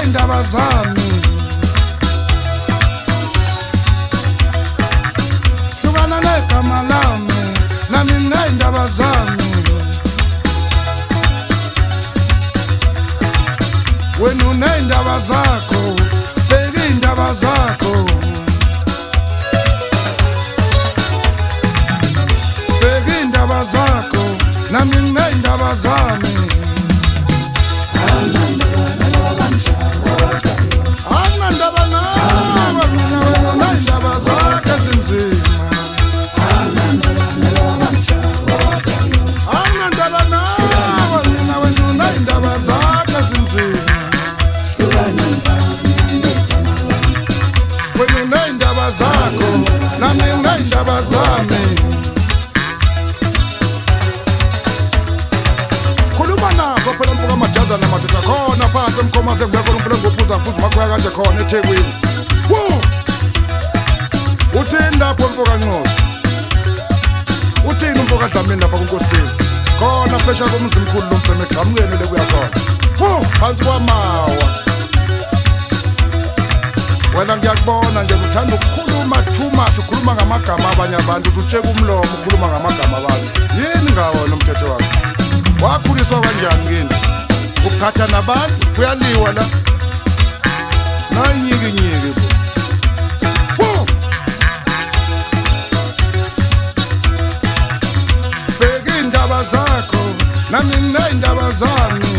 nginey'ndaba zami hlukana negama lami nami nginey'ndaba zami wena uney'ndaba zakho beka iy'ndaba zakho beka iy'ndaba zakho nami nginey'ndaba zami anandaba nawe mina wena uney'ndaba zakho ezinzima anandaba nawe mina wena uney'ndaba zakho ezinzima wena uney'ndaba zakho nami nginey'ndaba zami nako phela mfuka amajazana madoda khona phansi emkhomahle ngekho umphela ngophuza phuza makhaya kanje khona eThekwini uthini lapho mfuka Ncosi uthini mfuka Dlamini lapha kuNkosini khona phesha komzi mkhulu lo mfeme egqamukeni le kuya khona phansi kwamawa wena ngiyakubona nje uthanda ukukhuluma too much ukhuluma ngamagama abanye abantu uzutsheka umlomo ukhuluma ngamagama abantu yini ngawona umthetho wakho wakhuliswa kanjani kini ukuphatha nabantu kuyaliwa la nanyikinyiki beka iy'ndaba zakho nami nginey'ndaba zami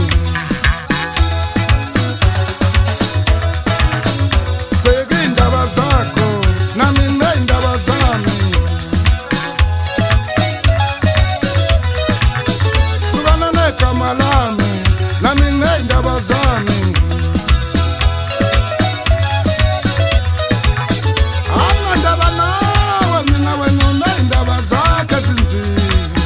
beka iy'ndaba zakho nami nginey'ndaba zami igama lami nami nginey'ndaba zami anandaba nawe mina wena uney'ndaba zakho ezinzima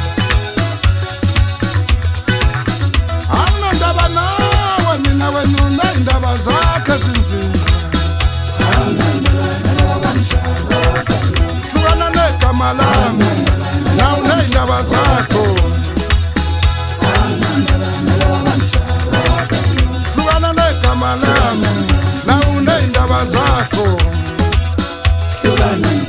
anandaba nawe mina wena uney'ndaba zakho ezinzima hlukana negama lami na uney'ndaba zakho hlukana negama lami na uney'ndaba zakho